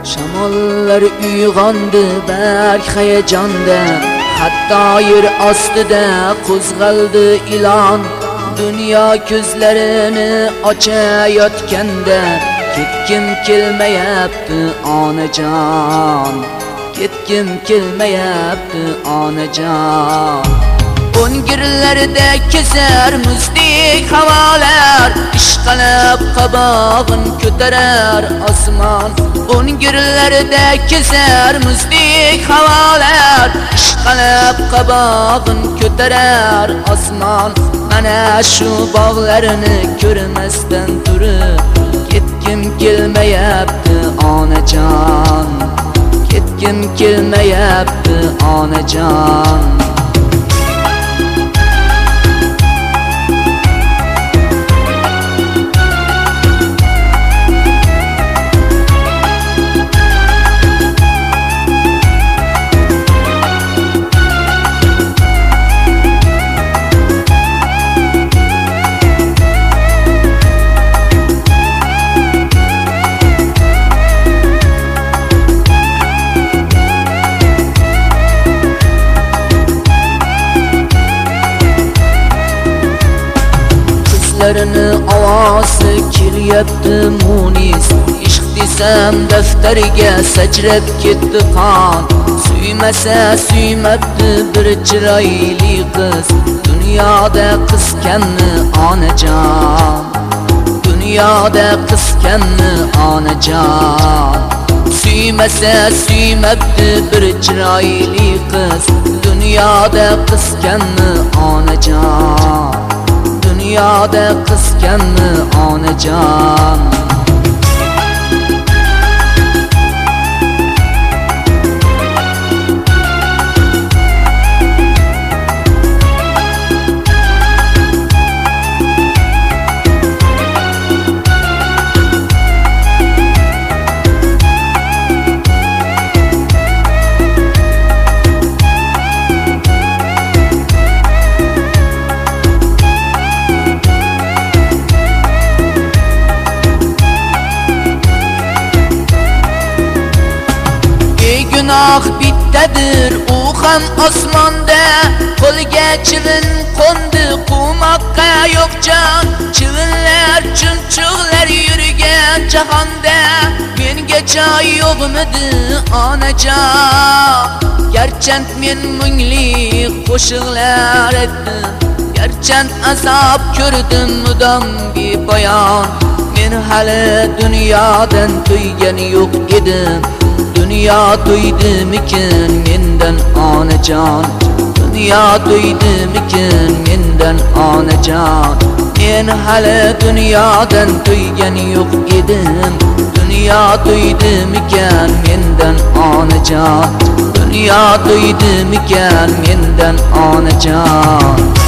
Shamollar uyg'ondi berk hayajonda, hatto yer ostida qo'zg'aldi ilon. Dunyo ko'zlarini ochayotganda, ketgim kelmayapti onajon, ketgim kelmayapti onajon. O'ngirlarda kezar muzdek havolar, ishqalab qabog'in ko'tarar osmon. O'ngirlarda kezar muzdek havolar, ishqalab qabog'in ko'tarar osmon. Mana shu bog'larni ko'rmasdan turib, ketgim kelmayapti onajon, ketgim kelmayapti onajon. Qizlarni ovozi kelyapti munis, ishq desam daftariga sajrab ketdi qon. Suymasa suymabdi bir chiroyli qiz, dunyoda qiz kammi onajon, dunyoda qiz kammi onajon. Suymasa suymabdi bir chiroyli qiz, dunyoda qiz kammi onajon, dunyoda qiz kammi onajon. Gunoh bittadir, u ham osmonda. Qo'lga chivin qo'ndi, qumoqqa yo'q jon. Chivinlar, chumchuqlar yurgan jahonda, menga joy yo'qmidi onajon? Garchand men mungli qo'shiqlar aytdim, garchand azob ko'rdim mudom bepoyon. Men hali dunyodan to'ygan yo'q edim, dunyo to'ydimikin mendan onajon, dunyo to'ydimikin mendan onajon. Men hali dunyodan to'ygan yo'q edim, dunyo to'ydimikan mendan onajon, dunyo to'ydimikan mendan onajon.